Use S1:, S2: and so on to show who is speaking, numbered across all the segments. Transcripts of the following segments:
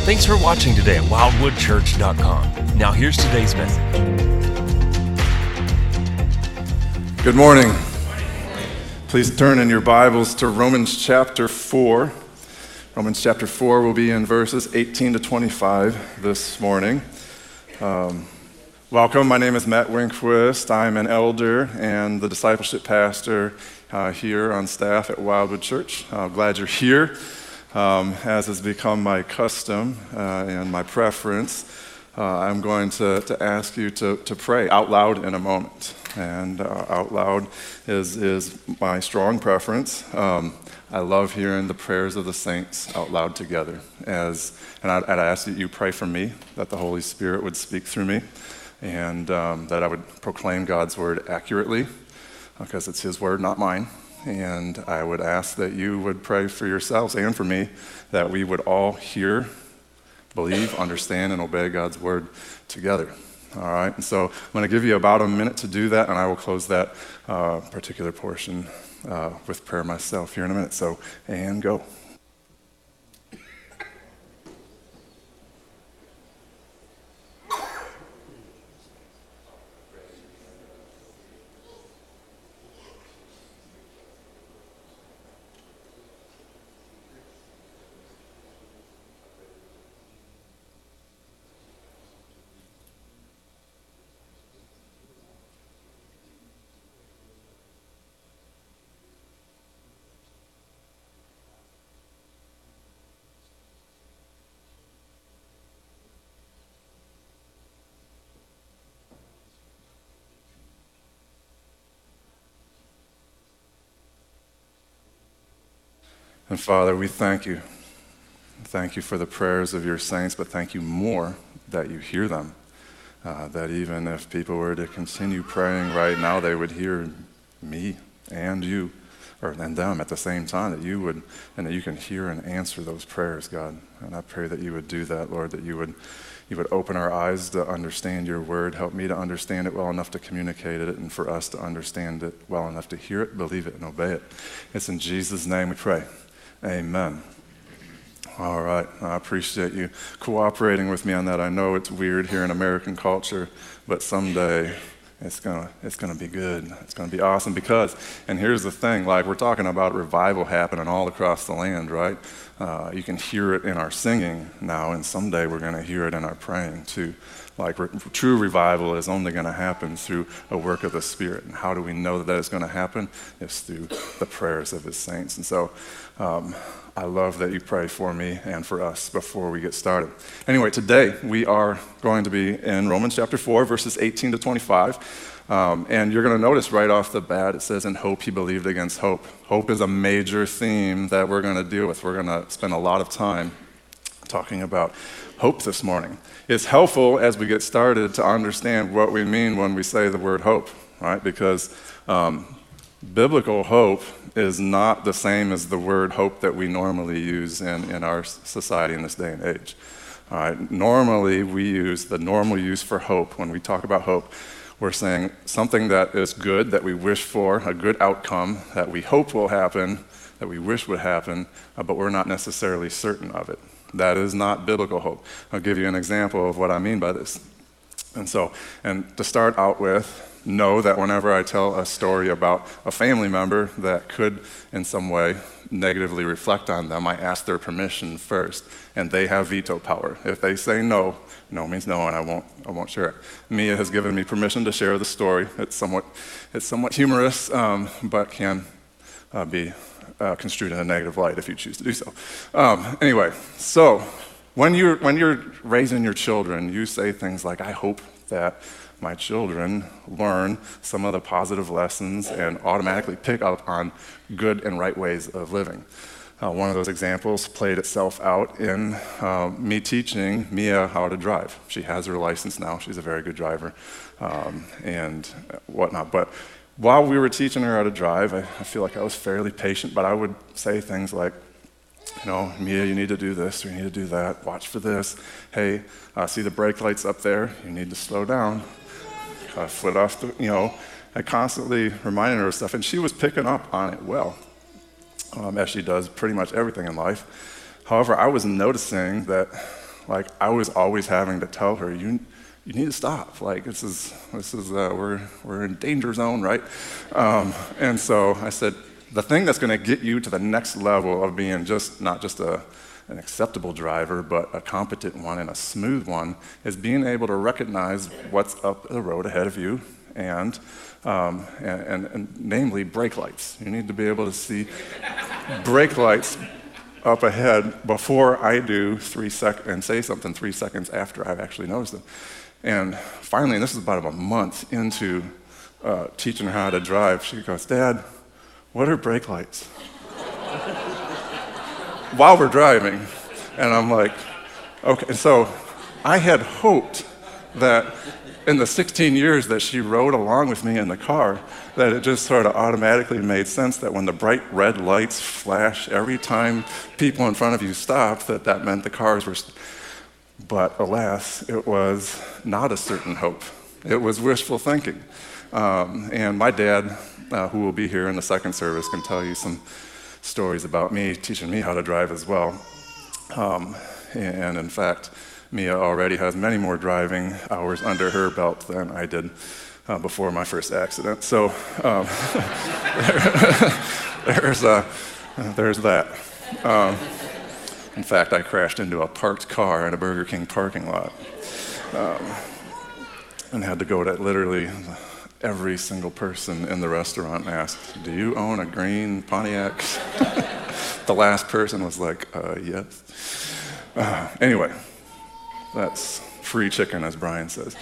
S1: Thanks for watching today at wildwoodchurch.com. Now here's today's message.
S2: Good morning. Please turn in your Bibles to Romans chapter 4. Romans chapter 4 will be in verses 18 to 25 this morning. Welcome, my name is Matt Winkquist. I'm an elder and the discipleship pastor here on staff at Wildwood Church. Glad you're here. As has become my custom and my preference, I'm going to ask you to pray out loud in a moment. And out loud is my strong preference. I love hearing the prayers of the saints out loud together. And I'd ask that you pray for me, that the Holy Spirit would speak through me, and that I would proclaim God's word accurately, because it's His word, not mine. And I would ask that you would pray for yourselves and for me, that we would all hear, believe, understand, and obey God's word together. All right, and so I'm going to give you about a minute to do that, and I will close that particular portion with prayer myself here in a minute. So, and go. And Father, we thank you. Thank you for the prayers of your saints, but thank you more that you hear them. That even if people were to continue praying right now, they would hear me and you, and them at the same time, that you would, and that you can hear and answer those prayers, God. And I pray that you would do that, Lord, that you would open our eyes to understand your word. Help me to understand it well enough to communicate it, and for us to understand it well enough to hear it, believe it, and obey it. It's in Jesus' name we pray. Amen. All right, I appreciate you cooperating with me on that. I know it's weird here in American culture, but someday it's gonna be good. It's gonna be awesome because, and here's the thing, like we're talking about revival happening all across the land, right? You can hear it in our singing now, and someday we're gonna hear it in our praying too. Like true revival is only going to happen through a work of the Spirit. And how do we know that is going to happen? It's through the prayers of His saints. And so I love that you pray for me and for us before we get started. Anyway, today we are going to be in Romans chapter 4, verses 18 to 25. And you're going to notice right off the bat, it says, "In hope he believed against hope." Hope is a major theme that we're going to deal with. We're going to spend a lot of time talking about hope this morning. It's helpful as we get started to understand what we mean when we say the word hope, right? Because biblical hope is not the same as the word hope that we normally use in our society in this day and age. All right? Normally, we use the normal use for hope. When we talk about hope, we're saying something that is good, that we wish for, a good outcome, that we hope will happen, that we wish would happen, but we're not necessarily certain of it. That is not biblical hope. I'll give you an example of what I mean by this. And to start out with, know that whenever I tell a story about a family member that could in some way negatively reflect on them, I ask their permission first, and they have veto power. If they say no, no means no, and I won't share it. Mia has given me permission to share the story. It's somewhat humorous, but can be construed in a negative light if you choose to do so. Anyway, so when you're raising your children, you say things like, "I hope that my children learn some of the positive lessons and automatically pick up on good and right ways of living." One of those examples played itself out in me teaching Mia how to drive. She has her license now. She's a very good driver and whatnot. But while we were teaching her how to drive, I feel like I was fairly patient, but I would say things like, "Mia, you need to do this, or you need to do that. Watch for this. Hey, see the brake lights up there? You need to slow down. Foot off the, I constantly reminded her of stuff, and she was picking up on it well, as she does pretty much everything in life. However, I was noticing that Like, I was always having to tell her, you need to stop. Like, we're in danger zone, right? And so I said, the thing that's going to get you to the next level of being not just an acceptable driver, but a competent one and a smooth one, is being able to recognize what's up the road ahead of you, and namely brake lights. You need to be able to see brake lights up ahead before I do 3 seconds and say something 3 seconds after I've actually noticed them. And finally, and this is about a month into teaching her how to drive, she goes, "Dad, what are brake lights?" While we're driving. And I'm like, okay. So I had hoped that in the 16 years that she rode along with me in the car, that it just sort of automatically made sense that when the bright red lights flash every time people in front of you stop, that meant the cars were... But alas, it was not a certain hope. It was wishful thinking. And my dad, who will be here in the second service, can tell you some stories about me, teaching me how to drive as well. And in fact, Mia already has many more driving hours under her belt than I did before my first accident. So there's that. In fact, I crashed into a parked car in a Burger King parking lot and had to go to literally every single person in the restaurant and ask, "Do you own a green Pontiac?" The last person was like, "Yes." Anyway, that's free chicken, as Brian says.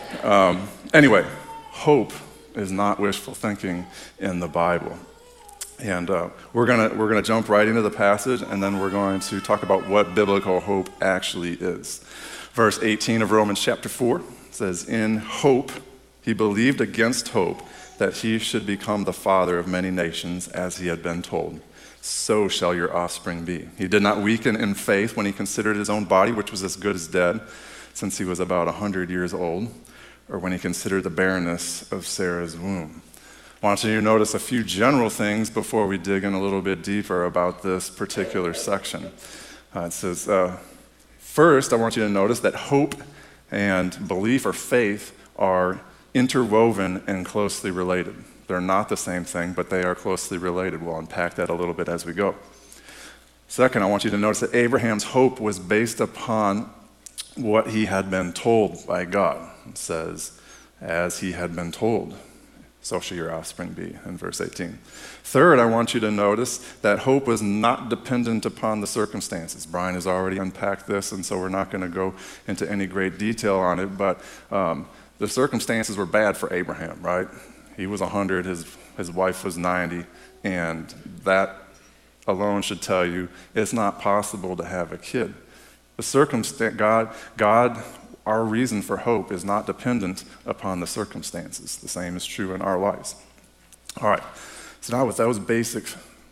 S2: Anyway, hope is not wishful thinking in the Bible. And we're gonna jump right into the passage, and then we're going to talk about what biblical hope actually is. Verse 18 of Romans chapter 4 says, "In hope he believed against hope that he should become the father of many nations, as he had been told. So shall your offspring be. He did not weaken in faith when he considered his own body, which was as good as dead, since he was about 100 years old, or when he considered the barrenness of Sarah's womb." I want you to notice a few general things before we dig in a little bit deeper about this particular section. It says, first, I want you to notice that hope and belief or faith are interwoven and closely related. They're not the same thing, but they are closely related. We'll unpack that a little bit as we go. Second, I want you to notice that Abraham's hope was based upon what he had been told by God. It says, "As he had been told, so shall your offspring be," in verse 18. Third, I want you to notice that hope was not dependent upon the circumstances. Brian has already unpacked this, and so we're not going to go into any great detail on it, but the circumstances were bad for Abraham, right? He was 100, his wife was 90, and that alone should tell you it's not possible to have a kid. The circumstance, God, our reason for hope is not dependent upon the circumstances. The same is true in our lives. All right, so now with those basic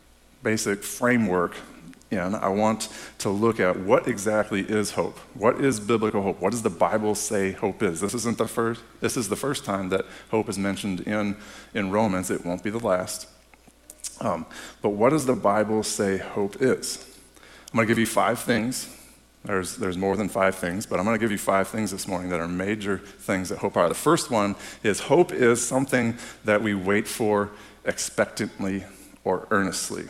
S2: framework in, I want to look at what exactly is hope. What is biblical hope? What does the Bible say hope is? This is the first time that hope is mentioned in Romans. It won't be the last. But what does the Bible say hope is? I'm going to give you 5 things. There's more than 5 things, but I'm going to give you 5 things this morning that are major things that hope are. The first one is hope is something that we wait for expectantly or earnestly.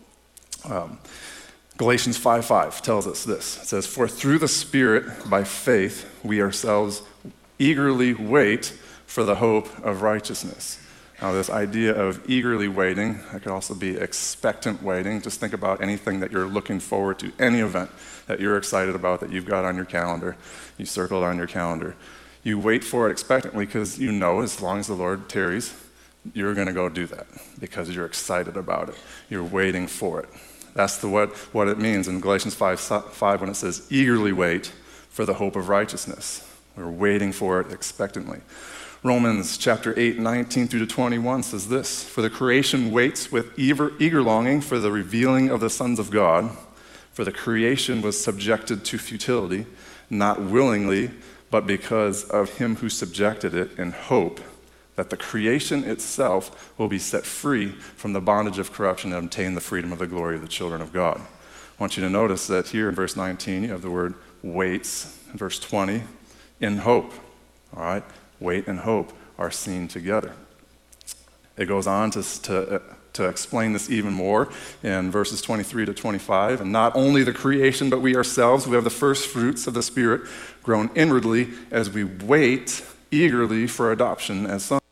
S2: Galatians 5:5 tells us this. It says, "For through the Spirit, by faith, we ourselves eagerly wait for the hope of righteousness." Now, this idea of eagerly waiting, that could also be expectant waiting. Just think about anything that you're looking forward to, any event that you're excited about that you've got on your calendar, you circled on your calendar. You wait for it expectantly because you know as long as the Lord tarries, you're going to go do that because you're excited about it. You're waiting for it. That's what it means in Galatians 5 when it says, eagerly wait for the hope of righteousness. We're waiting for it expectantly. Romans chapter 8, 19 through to 21 says this, "For the creation waits with eager longing for the revealing of the sons of God. For the creation was subjected to futility, not willingly, but because of him who subjected it, in hope that the creation itself will be set free from the bondage of corruption and obtain the freedom of the glory of the children of God." I want you to notice that here in verse 19, you have the word waits, in verse 20, in hope. All right? Wait and hope are seen together. It goes on to explain this even more in verses 23 to 25. And not only the creation, but we ourselves, we have the first fruits of the Spirit grown inwardly as we wait eagerly for adoption as sons.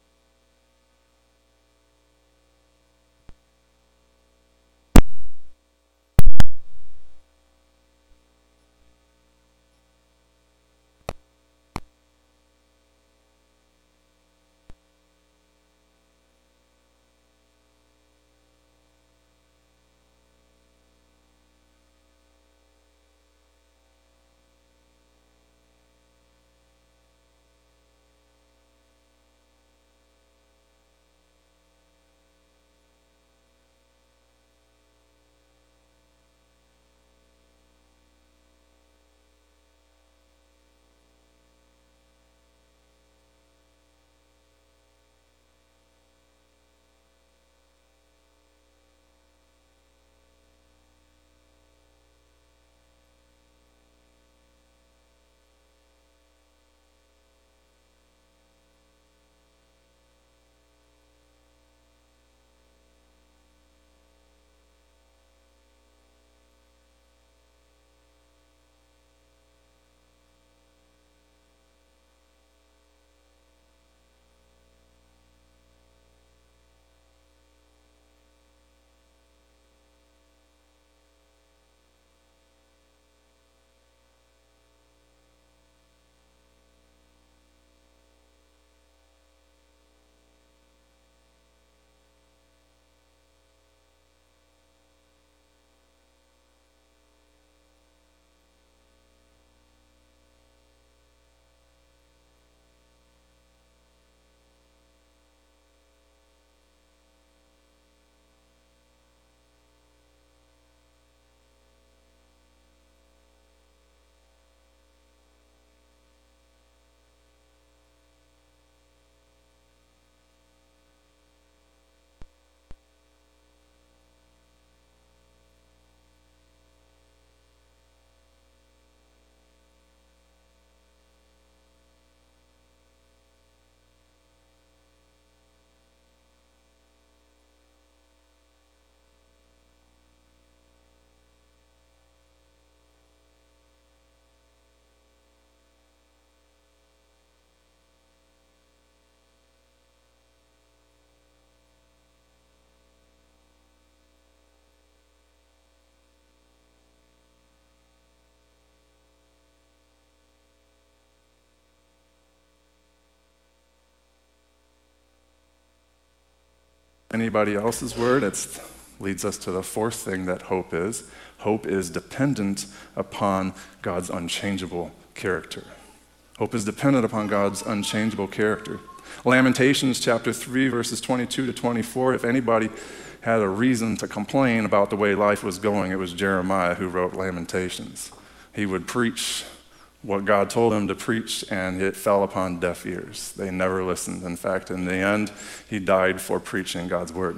S2: Anybody else's word, it leads us to the fourth thing that hope is. Hope is dependent upon God's unchangeable character. Hope is dependent upon God's unchangeable character. Lamentations chapter 3, verses 22 to 24, if anybody had a reason to complain about the way life was going, it was Jeremiah who wrote Lamentations. He would preach what God told him to preach, and it fell upon deaf ears. They never listened. In fact, in the end, he died for preaching God's word,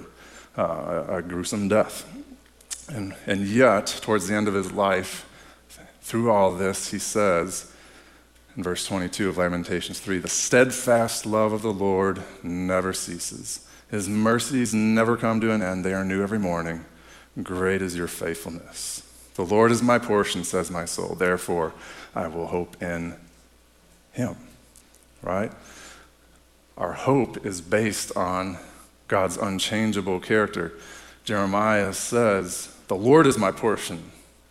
S2: a gruesome death. And yet, towards the end of his life, through all this, he says, in verse 22 of Lamentations 3, the steadfast love of the Lord never ceases. His mercies never come to an end. They are new every morning. Great is your faithfulness. The Lord is my portion, says my soul. Therefore, I will hope in him. Right? Our hope is based on God's unchangeable character. Jeremiah says, the Lord is my portion,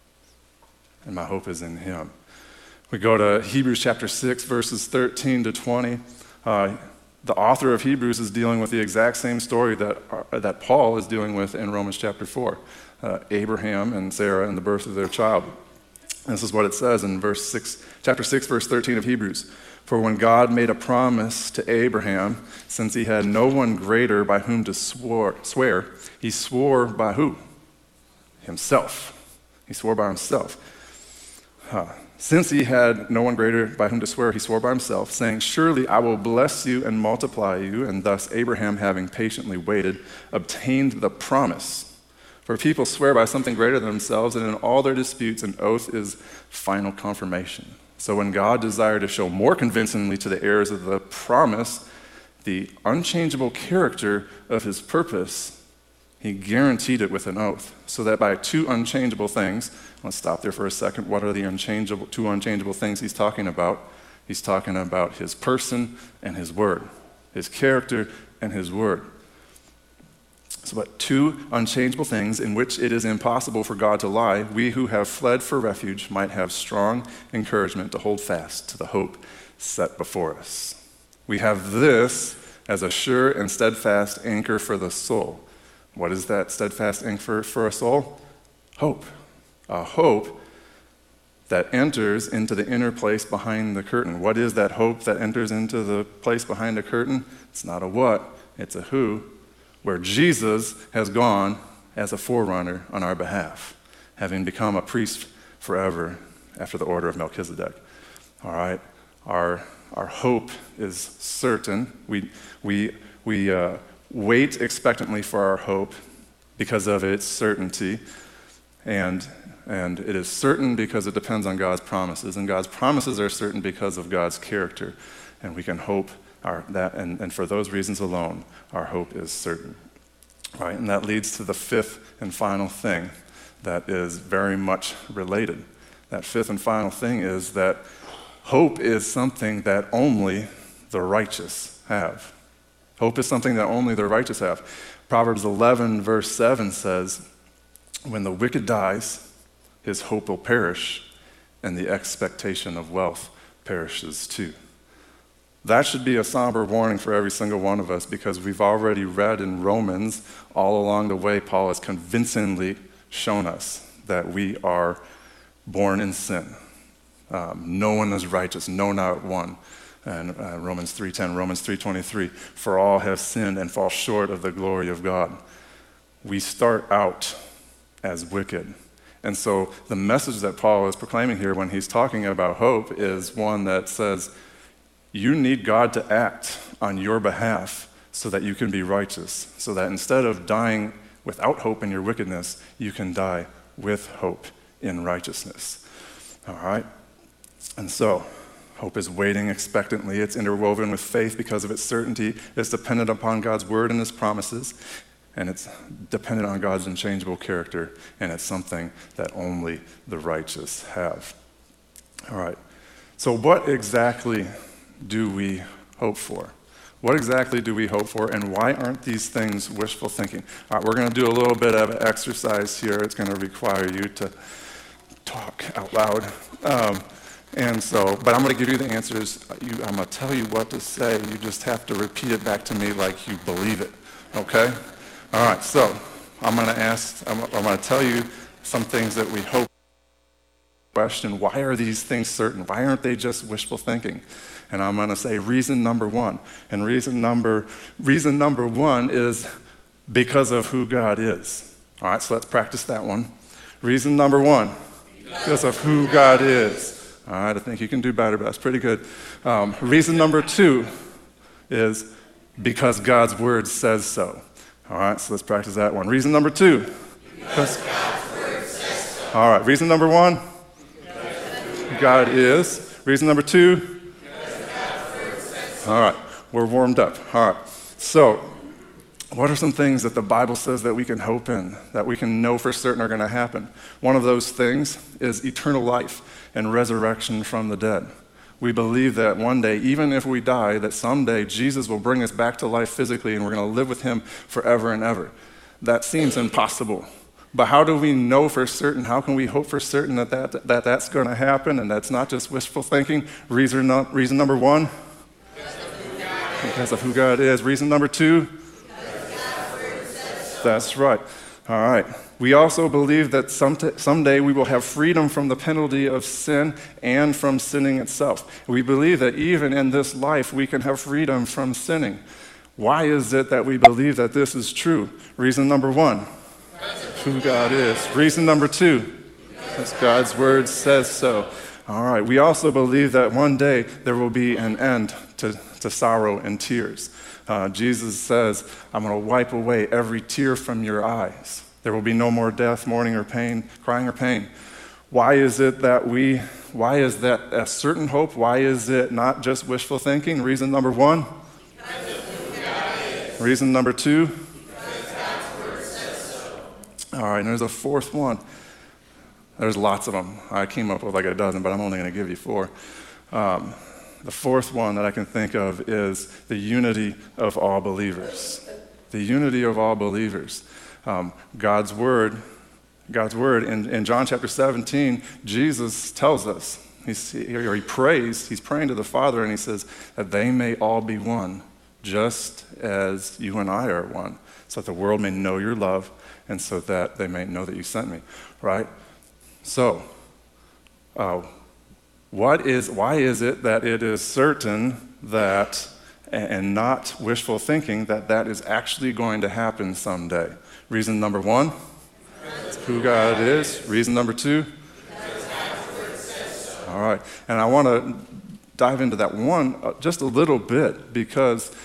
S2: and my hope is in him. We go to Hebrews chapter 6, verses 13 to 20. The author of Hebrews is dealing with the exact same story that Paul is dealing with in Romans chapter 4. Abraham and Sarah and the birth of their child. And this is what it says in chapter 6, verse 13 of Hebrews. For when God made a promise to Abraham, since he had no one greater by whom to swear, he swore by who? Himself. He swore by himself. Since he had no one greater by whom to swear, he swore by himself, saying, surely I will bless you and multiply you. And thus Abraham, having patiently waited, obtained the promise. For people swear by something greater than themselves, and in all their disputes, an oath is final confirmation. So when God desired to show more convincingly to the heirs of the promise the unchangeable character of his purpose, he guaranteed it with an oath, so that by two unchangeable things, let's stop there for a second. What are the two unchangeable things he's talking about? He's talking about his person and his word, his character and his word. So, but two unchangeable things in which it is impossible for God to lie, we who have fled for refuge might have strong encouragement to hold fast to the hope set before us. We have this as a sure and steadfast anchor for the soul. What is that steadfast anchor for a soul? Hope. A hope that enters into the inner place behind the curtain. What is that hope that enters into the place behind the curtain? It's not a what, it's a who. Where Jesus has gone as a forerunner on our behalf, having become a priest forever after the order of Melchizedek. All right, our hope is certain. We wait expectantly for our hope because of its certainty, and it is certain because it depends on God's promises, and God's promises are certain because of God's character, and we can hope and for those reasons alone, our hope is certain. Right? And that leads to the fifth and final thing that is very much related. That fifth and final thing is that hope is something that only the righteous have. Hope is something that only the righteous have. Proverbs 11, verse 7 says, "When the wicked dies, his hope will perish, and the expectation of wealth perishes too." That should be a somber warning for every single one of us, because we've already read in Romans all along the way, Paul has convincingly shown us that we are born in sin. No one is righteous, no, not one. And Romans 3:10, Romans 3:23, "For all have sinned and fall short of the glory of God." We start out as wicked. And so the message that Paul is proclaiming here when he's talking about hope is one that says, you need God to act on your behalf so that you can be righteous, so that instead of dying without hope in your wickedness, you can die with hope in righteousness. All right? And so, hope is waiting expectantly. It's interwoven with faith because of its certainty. It's dependent upon God's word and his promises, and it's dependent on God's unchangeable character, and it's something that only the righteous have. All right. So what exactly do we hope for? What exactly do we hope for, and why aren't these things wishful thinking? All right, we're going to do a little bit of an exercise here. It's going to require you to talk out loud. But I'm going to give you the answers. I'm going to tell you what to say. You just have to repeat it back to me like you believe it, okay? All right, so I'm going to tell you some things that we hope. Question, why are these things certain? Why aren't they just wishful thinking? And I'm going to say reason number one. And reason number one is because of who God is. All right, so let's practice that one. Reason number one, because of who God is. All right, I think you can do better, but that's pretty good. Reason number two is because God's word says so. All right, so let's practice that one. Reason number two, because God's word says so. All right, reason number one, God is. Reason number two, all right, we're warmed up. All right, so what are some things that the Bible says that we can hope in, that we can know for certain are going to happen? One of those things is eternal life and resurrection from the dead. We believe that one day, even if we die, that someday Jesus will bring us back to life physically and we're going to live with him forever and ever. That seems impossible. But how do we know for certain? How can we hope for certain that that's going to happen and that's not just wishful thinking? Reason number one, because of who God is. Reason number two, that's right. All right. We also believe that someday we will have freedom from the penalty of sin and from sinning itself. We believe that even in this life we can have freedom from sinning. Why is it that we believe that this is true? Reason number one, who God is. Reason number two, because God's word says so. All right, we also believe that one day there will be an end to sorrow and tears. Jesus says, I'm going to wipe away every tear from your eyes. There will be no more death, mourning, or pain, crying, or pain. Why is that a certain hope? Why is it not just wishful thinking? Reason number one. Reason number two. All right, and there's a fourth one. There's lots of them. I came up with like a dozen, but I'm only going to give you four. The fourth one that I can think of is the unity of all believers. The unity of all believers. God's word in John chapter 17, Jesus tells us, he prays, he's praying to the Father, and he says that they may all be one, just as you and I are one, so that the world may know your love, and so that they may know that you sent me, right? So, why is it that it is certain that, and not wishful thinking, that is actually going to happen someday? Reason number one, who God is. Reason number two, all right, and I want to dive into that one just a little bit because,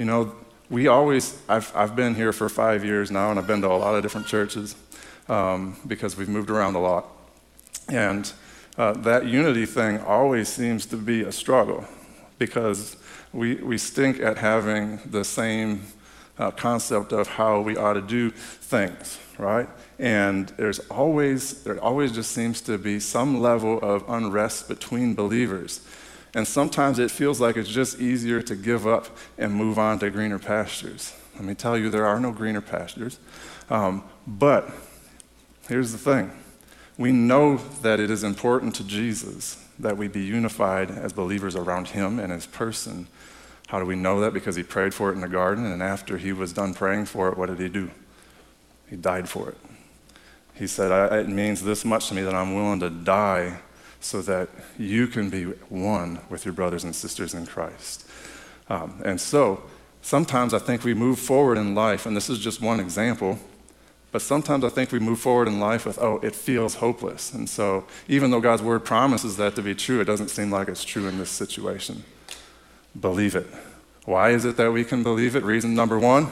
S2: I've been here for 5 years now, and I've been to a lot of different churches because we've moved around a lot. And that unity thing always seems to be a struggle because we stink at having the same concept of how we ought to do things, right? And there always just seems to be some level of unrest between believers. And sometimes it feels like it's just easier to give up and move on to greener pastures. Let me tell you, there are no greener pastures. But here's the thing. We know that it is important to Jesus that we be unified as believers around him and his person. How do we know that? Because he prayed for it in the garden, and after he was done praying for it, what did he do? He died for it. He said, it means this much to me that I'm willing to die so that you can be one with your brothers and sisters in Christ. And so sometimes I think we move forward in life, and this is just one example, but sometimes I think we move forward in life with, it feels hopeless. And so even though God's word promises that to be true, it doesn't seem like it's true in this situation. Believe it. Why is it that we can believe it? Reason number one.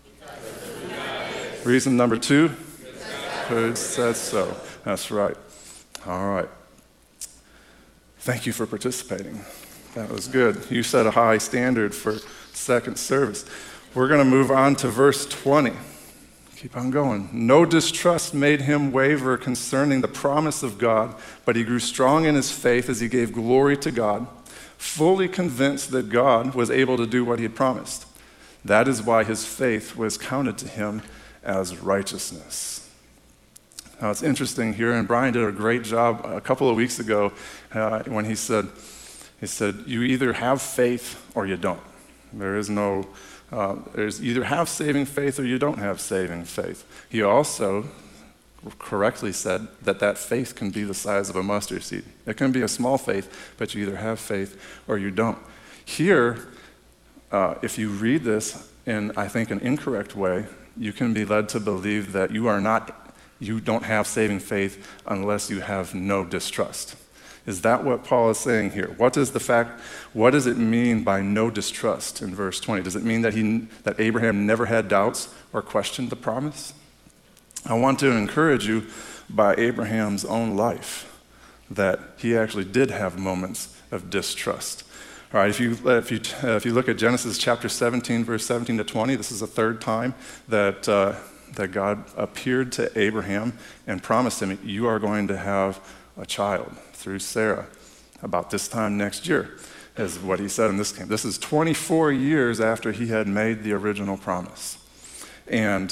S2: Reason number two. Who says so? That's right. All right. Thank you for participating. That was good. You set a high standard for second service. We're going to move on to verse 20. Keep on going. No distrust made him waver concerning the promise of God, but he grew strong in his faith as he gave glory to God, fully convinced that God was able to do what he had promised. That is why his faith was counted to him as righteousness. Now it's interesting here, and Brian did a great job a couple of weeks ago when he said, you either have faith or you don't. There's either have saving faith or you don't have saving faith. He also correctly said that faith can be the size of a mustard seed. It can be a small faith, but you either have faith or you don't. Here, if you read this in, I think, an incorrect way, you can be led to believe that you don't have saving faith unless you have no distrust. Is that what Paul is saying here? What does it mean by no distrust in verse 20? Does it mean that Abraham never had doubts or questioned the promise? I want to encourage you by Abraham's own life that he actually did have moments of distrust. All right, if you look at Genesis chapter 17, verse 17 to 20, this is the third time that God appeared to Abraham and promised him, you are going to have a child through Sarah about this time next year, is what he said in this case. This is 24 years after he had made the original promise. And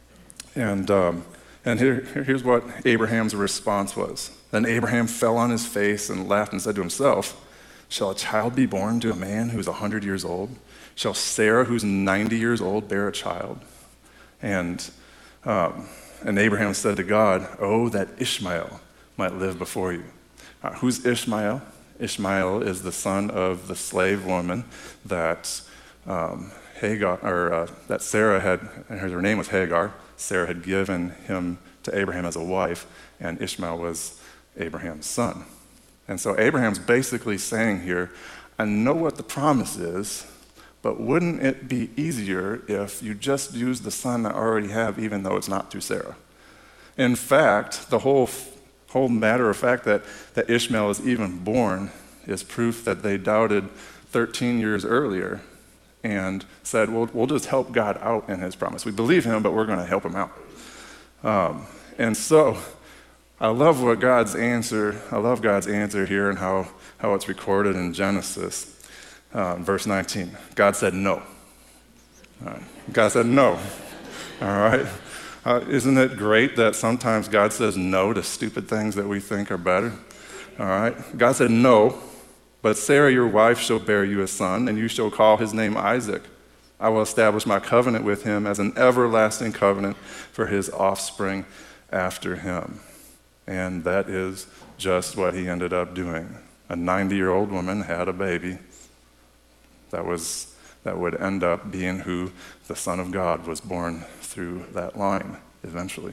S2: here's what Abraham's response was. Then Abraham fell on his face and laughed and said to himself, shall a child be born to a man who's 100 years old? Shall Sarah, who's 90 years old, bear a child? And Abraham said to God, oh, that Ishmael might live before you. Who's Ishmael? Ishmael is the son of the slave woman that that Sarah had, and her name was Hagar. Sarah had given him to Abraham as a wife, and Ishmael was Abraham's son. And so Abraham's basically saying here, I know what the promise is, but wouldn't it be easier if you just used the son I already have, even though it's not through Sarah? In fact, the whole matter of fact that Ishmael is even born is proof that they doubted 13 years earlier and said, well, we'll just help God out in his promise. We believe him, but we're going to help him out. And so I love God's answer here and how it's recorded in Genesis, verse 19. God said no. God said no. All right. Isn't it great that sometimes God says no to stupid things that we think are better? All right. God said no, but Sarah, your wife, shall bear you a son, and you shall call his name Isaac. I will establish my covenant with him as an everlasting covenant for his offspring after him. And that is just what he ended up doing. A 90-year-old woman had a baby that would end up being who the Son of God was born through that line eventually.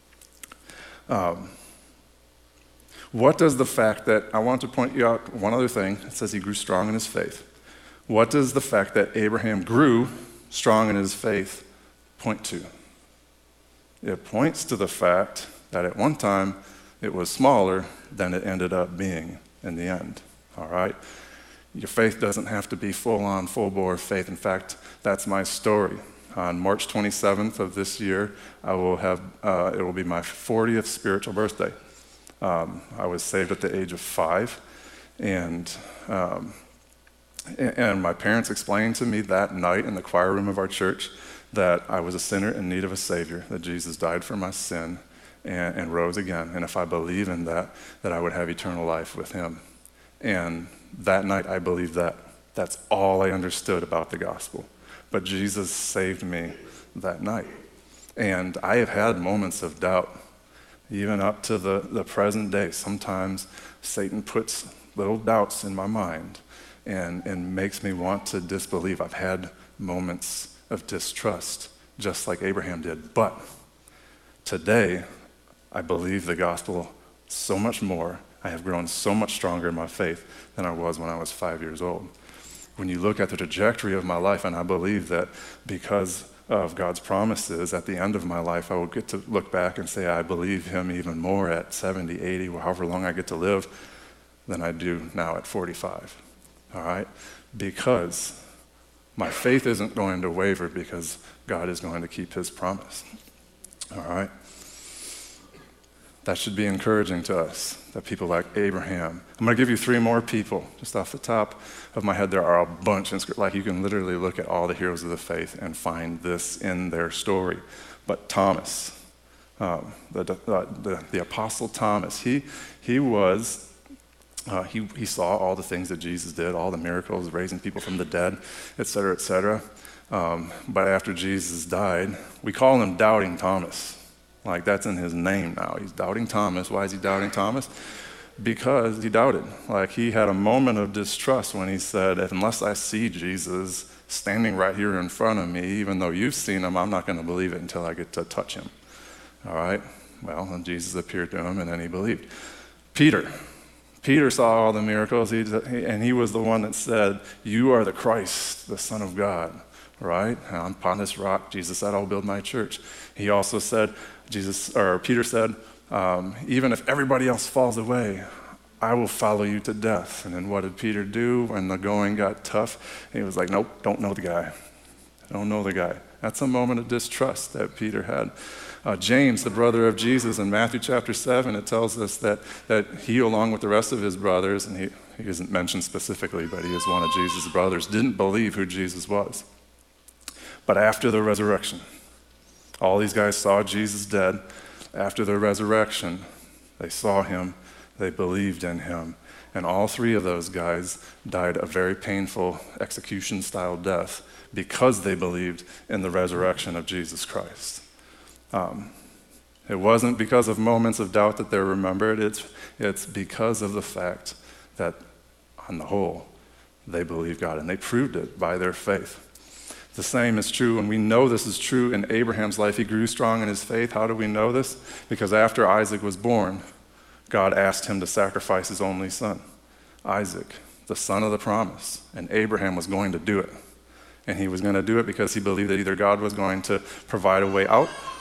S2: What does the fact that, I want to point you out one other thing. It says he grew strong in his faith. What does the fact that Abraham grew strong in his faith point to? It points to the fact that at one time it was smaller than it ended up being in the end. All right? Your faith doesn't have to be full-on, full-bore faith. In fact, that's my story. On March 27th of this year, it will be my 40th spiritual birthday. I was saved at the age of 5, and my parents explained to me that night in the choir room of our church that I was a sinner in need of a Savior, that Jesus died for my sin and rose again, and if I believe in that I would have eternal life with him. And that night I believed that. That's all I understood about the gospel. But Jesus saved me that night. And I have had moments of doubt, even up to the present day. Sometimes Satan puts little doubts in my mind and makes me want to disbelieve. I've had moments of distrust, just like Abraham did. But today, I believe the gospel so much more. I have grown so much stronger in my faith than I was when I was 5 years old. When you look at the trajectory of my life, and I believe that because of God's promises, at the end of my life, I will get to look back and say, I believe him even more at 70, 80, or however long I get to live than I do now at 45. All right? Because my faith isn't going to waver because God is going to keep his promise. All right? That should be encouraging to us, that people like Abraham. I'm going to give you 3 more people. Just off the top of my head, there are a bunch. Like you can literally look at all the heroes of the faith and find this in their story. But Thomas, the Apostle Thomas, he saw all the things that Jesus did, all the miracles, raising people from the dead, et cetera, et cetera. But after Jesus died, we call him Doubting Thomas. Like that's in his name now. He's Doubting Thomas. Why is he Doubting Thomas? Because he doubted. Like he had a moment of distrust when he said, unless I see Jesus standing right here in front of me, even though you've seen him, I'm not going to believe it until I get to touch him. All right? Well, and Jesus appeared to him and then he believed. Peter saw all the miracles and he was the one that said, you are the Christ, the Son of God. Right? And upon this rock, Jesus said, I'll build my church. He also said, Peter said, even if everybody else falls away, I will follow you to death. And then what did Peter do when the going got tough? He was like, nope, don't know the guy. Don't know the guy. That's a moment of distrust that Peter had. James, the brother of Jesus, in Matthew chapter 7, it tells us that he, along with the rest of his brothers, and he isn't mentioned specifically, but he is one of Jesus' brothers, didn't believe who Jesus was. But after the resurrection, all these guys saw Jesus dead. After the resurrection, they saw him, they believed in him, and all 3 of those guys died a very painful execution-style death because they believed in the resurrection of Jesus Christ. It wasn't because of moments of doubt that they're remembered. It's because of the fact that, on the whole, they believed God, and they proved it by their faith. The same is true, and we know this is true in Abraham's life. He grew strong in his faith. How do we know this? Because after Isaac was born, God asked him to sacrifice his only son, Isaac, the son of the promise, and Abraham was going to do it. And he was going to do it because he believed that either God was going to provide a way out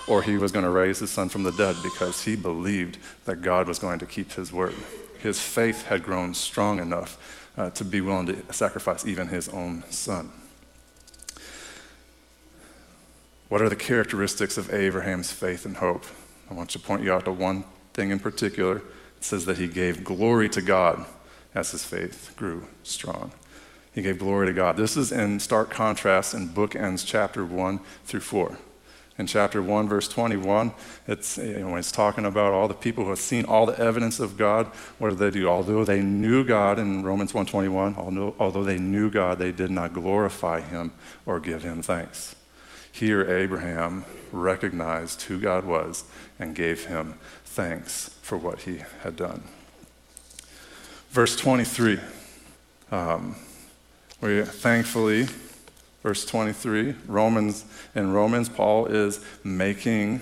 S2: or he was going to raise his son from the dead because he believed that God was going to keep his word. His faith had grown strong enough to be willing to sacrifice even his own son. What are the characteristics of Abraham's faith and hope? I want to point you out to one thing in particular. It says that he gave glory to God as his faith grew strong. He gave glory to God. This is in stark contrast in bookends chapter 1 through 4. In chapter 1, verse 21, it's talking about all the people who have seen all the evidence of God. What did they do? Although they knew God, in Romans 1:21, although they knew God, they did not glorify him or give him thanks. Here, Abraham recognized who God was and gave him thanks for what he had done. Verse 23, verse 23, in Romans, Paul is making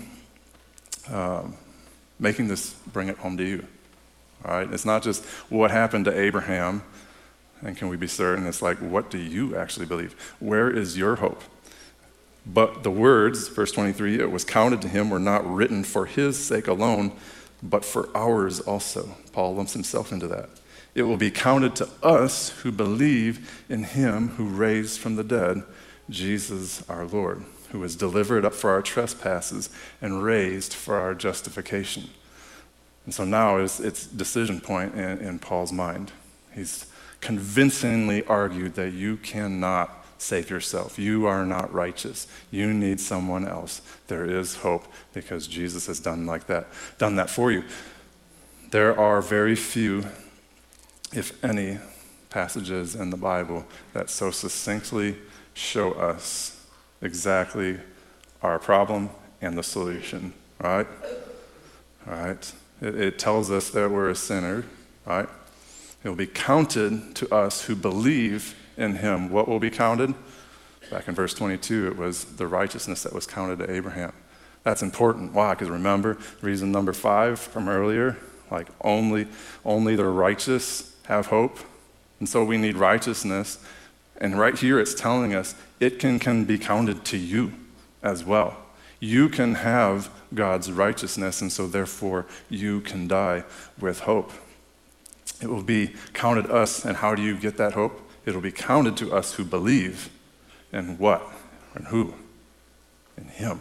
S2: this bring it home to you. All right? It's not just what happened to Abraham, and can we be certain? It's like, what do you actually believe? Where is your hope? But the words, verse 23, it was counted to him were not written for his sake alone, but for ours also. Paul lumps himself into that. It will be counted to us who believe in him who raised from the dead, Jesus our Lord, who was delivered up for our trespasses and raised for our justification. And so now it's decision point in Paul's mind. He's convincingly argued that you cannot save yourself. You are not righteous. You need someone else. There is hope because Jesus has done that for you. There are very few, if any, passages in the Bible that so succinctly show us exactly our problem and the solution, right? All right. It tells us that we're a sinner, right? It will be counted to us who believe in him. What will be counted? Back in verse 22, it was the righteousness that was counted to Abraham. That's important. Why? Because remember, reason number 5 from earlier, like only the righteous have hope. And so we need righteousness. And right here it's telling us it can be counted to you as well. You can have God's righteousness, and so therefore you can die with hope. It will be counted us, and how do you get that hope? It'll be counted to us who believe in what? And who? In him.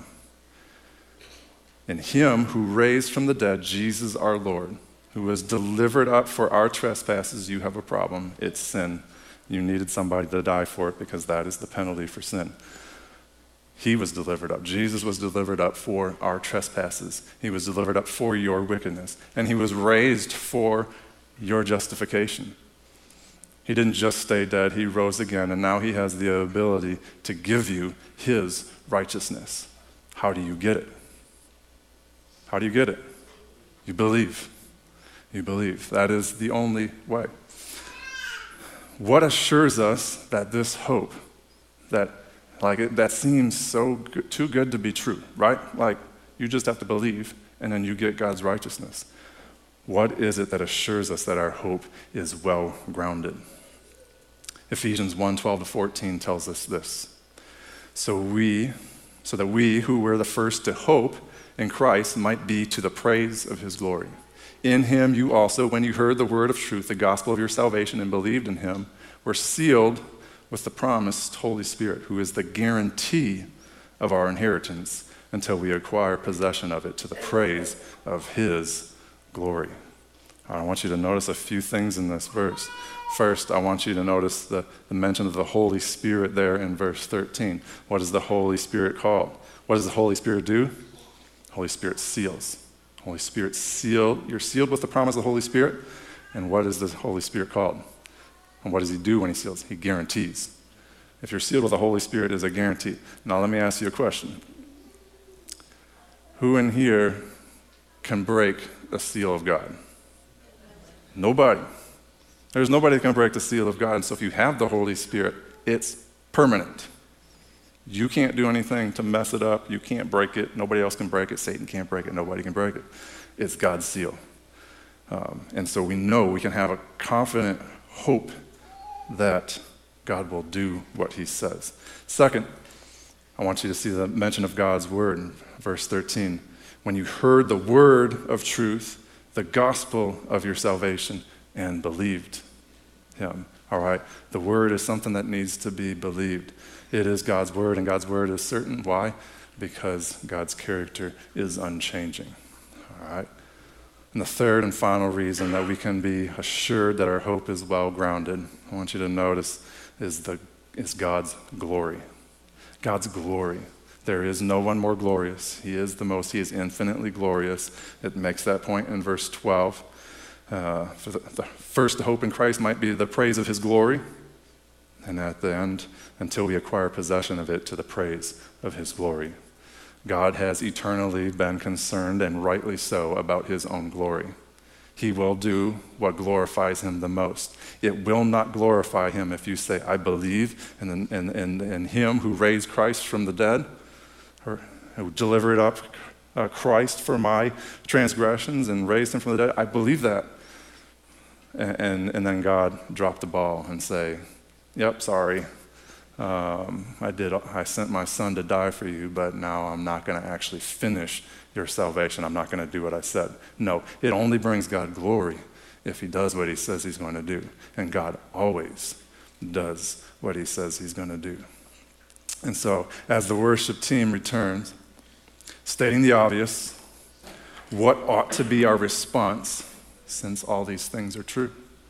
S2: In him who raised from the dead Jesus our Lord, who was delivered up for our trespasses. You have a problem. It's sin. You needed somebody to die for it because that is the penalty for sin. He was delivered up. Jesus was delivered up for our trespasses. He was delivered up for your wickedness. And he was raised for your justification. He didn't just stay dead, he rose again, and now he has the ability to give you his righteousness. How do you get it? How do you get it? You believe. You believe. That is the only way. What assures us that this hope, that seems so good, too good to be true, right? Like, you just have to believe, and then you get God's righteousness. What is it that assures us that our hope is well-grounded? Ephesians 1:12-14 tells us this. So that we who were the first to hope in Christ might be to the praise of his glory. In him you also, when you heard the word of truth, the gospel of your salvation, and believed in him, were sealed with the promised Holy Spirit, who is the guarantee of our inheritance until we acquire possession of it to the praise of his glory. I want you to notice a few things in this verse. First, I want you to notice the mention of the Holy Spirit there in verse 13. What is the Holy Spirit called? What does the Holy Spirit do? Holy Spirit seals. Holy Spirit sealed. You're sealed with the promise of the Holy Spirit. And what is the Holy Spirit called? And what does he do when he seals? He guarantees. If you're sealed with the Holy Spirit, it is a guarantee. Now let me ask you a question. Who in here can break the seal of God? Nobody. There's nobody that can break the seal of God. And so if you have the Holy Spirit, it's permanent. You can't do anything to mess it up. You can't break it. Nobody else can break it. Satan can't break it. Nobody can break it. It's God's seal. And so we know we can have a confident hope that God will do what he says. Second, I want you to see the mention of God's word in verse 13. When you heard the word of truth, the gospel of your salvation, and believed him. All right, the word is something that needs to be believed. It is God's word, and God's word is certain. Why? Because God's character is unchanging. All right. And the third and final reason that we can be assured that our hope is well grounded, I want you to notice, is God's glory. God's glory. There is no one more glorious. He is the most. He is infinitely glorious. It makes that point in verse 12. For the first hope in Christ might be the praise of his glory, and at the end, until we acquire possession of it, to the praise of his glory. God has eternally been concerned, and rightly so, about his own glory. He will do what glorifies him the most. It will not glorify him if you say, I believe in him who raised Christ from the dead, or who delivered up Christ for my transgressions and raised him from the dead. I believe that. And then God dropped the ball and say, yep, sorry. I sent my son to die for you, but now I'm not going to actually finish your salvation. I'm not going to do what I said. No, it only brings God glory if he does what he says he's going to do. And God always does what he says he's going to do. And so, as the worship team returns, stating the obvious, what ought to be our response since all these things are true?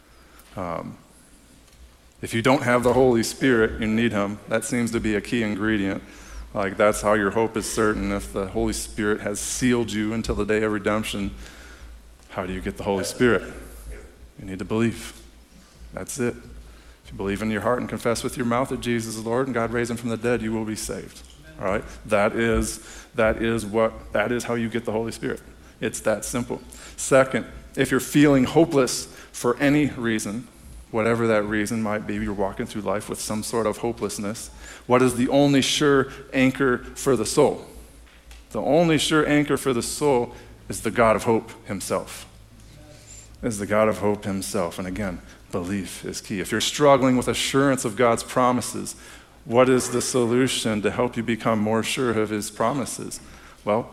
S2: If you don't have the Holy Spirit, you need him. That seems to be a key ingredient. Like, that's how your hope is certain. If the Holy Spirit has sealed you until the day of redemption, how do you get the Holy Spirit? You need to believe. That's it. If you believe in your heart and confess with your mouth that Jesus is Lord and God raised him from the dead, you will be saved. All right? That is how you get the Holy Spirit. It's that simple. Second, if you're feeling hopeless for any reason, whatever that reason might be, you're walking through life with some sort of hopelessness, what is the only sure anchor for the soul? The only sure anchor for the soul is the God of hope himself. Is the God of hope himself. And again, belief is key. If you're struggling with assurance of God's promises, what is the solution to help you become more sure of his promises? Well,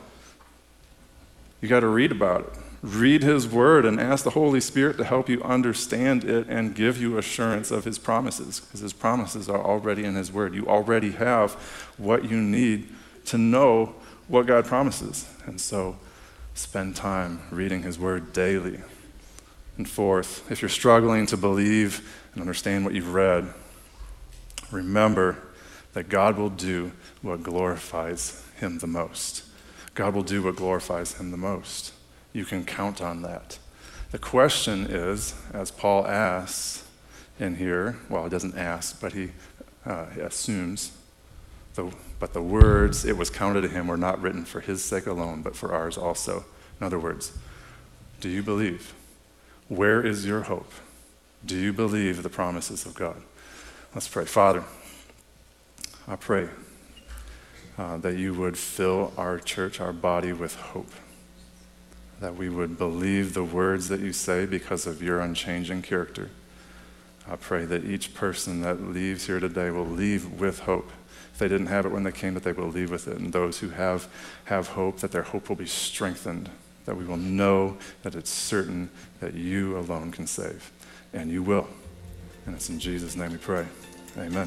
S2: you got to read about it. Read his word and ask the Holy Spirit to help you understand it and give you assurance of his promises, because his promises are already in his word. You already have what you need to know what God promises. And so spend time reading his word daily. And fourth, if you're struggling to believe and understand what you've read, remember that God will do what glorifies him the most. God will do what glorifies him the most. You can count on that. The question is, as Paul asks in here, well, he doesn't ask, but he assumes, but the words, it was counted to him, were not written for his sake alone, but for ours also. In other words, do you believe? Where is your hope? Do you believe the promises of God? Let's pray. Father, I pray that you would fill our church, our body, with hope. That we would believe the words that you say because of your unchanging character. I pray that each person that leaves here today will leave with hope. If they didn't have it when they came, that they will leave with it. And those who have hope, that their hope will be strengthened. That we will know that it's certain that you alone can save. And you will. And it's in Jesus' name we pray. Amen.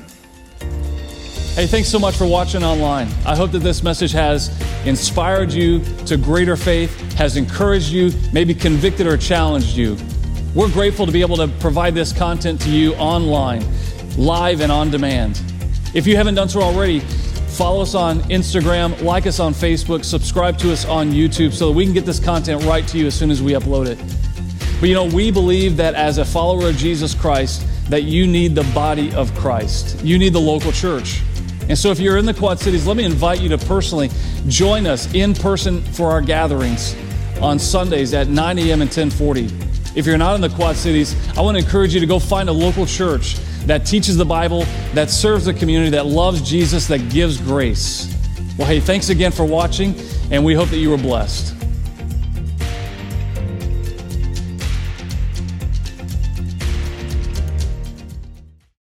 S3: Hey, thanks so much for watching online. I hope that this message has inspired you to greater faith, has encouraged you, maybe convicted or challenged you. We're grateful to be able to provide this content to you online, live and on demand. If you haven't done so already, follow us on Instagram, like us on Facebook, subscribe to us on YouTube so that we can get this content right to you as soon as we upload it. But we believe that as a follower of Jesus Christ, that you need the body of Christ. You need the local church. And so if you're in the Quad Cities, let me invite you to personally join us in person for our gatherings on Sundays at 9 a.m. and 10:40. If you're not in the Quad Cities, I want to encourage you to go find a local church that teaches the Bible, that serves the community, that loves Jesus, that gives grace. Well, hey, thanks again for watching, and we hope that you were blessed.